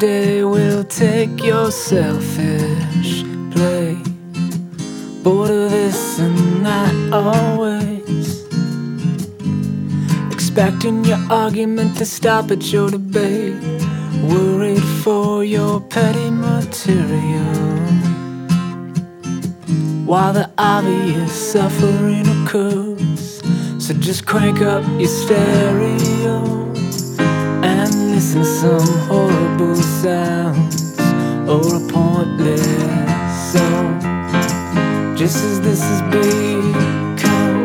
Someday we'll take your selfish play. Bored of this and that always, expecting your argument to stop at your debate, worried for your petty material, while the obvious suffering occurs. So just crank up your stereo and listen some horrible sounds or a pointless song, just as this has become.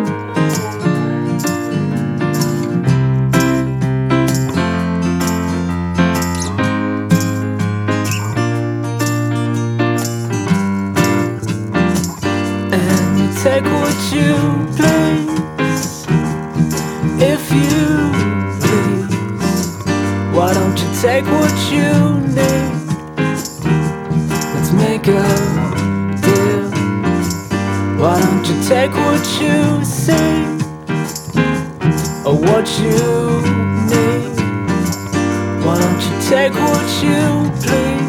And you take what you please, if you please. Why don't you take what you need? Let's make a deal. Why don't you take what you see, or what you need? Why don't you take what you please?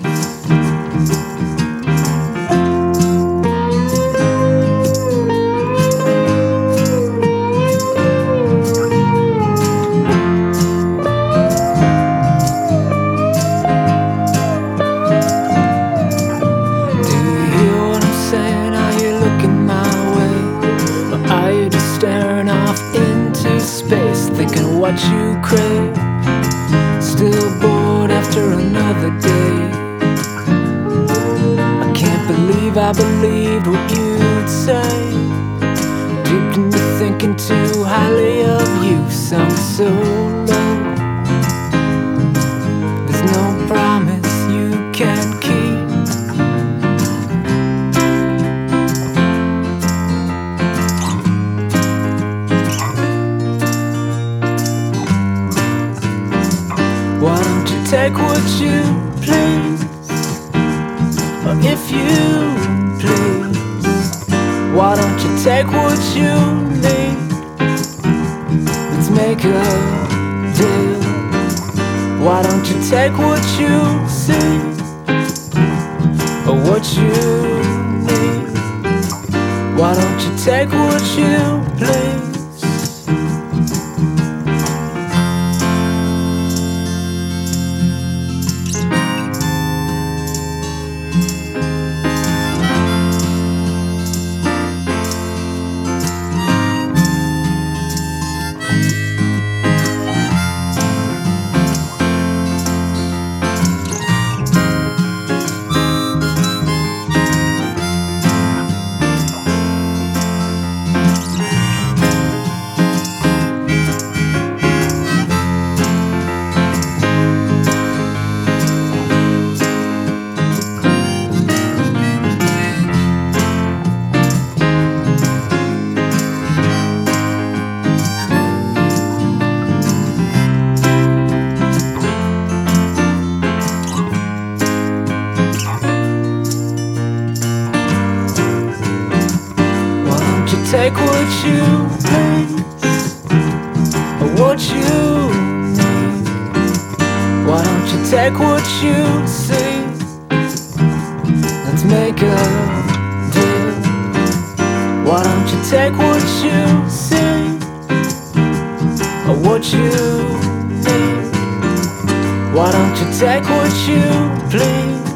Staring off into space, thinking what you crave. Still bored after another day. I can't believe I believed what you'd say. Deep into thinking too highly of you, sunk so low. There's no promise you can keep. Why don't you take what you please, or if you please? Why don't you take what you need? Let's make a deal. Why don't you take what you see, or what you need? Why don't you take what you please? Take what you please, or what you need. Why don't you take what you see? Let's make a deal. Why don't you take what you see, or what you need? Why don't you take what you please?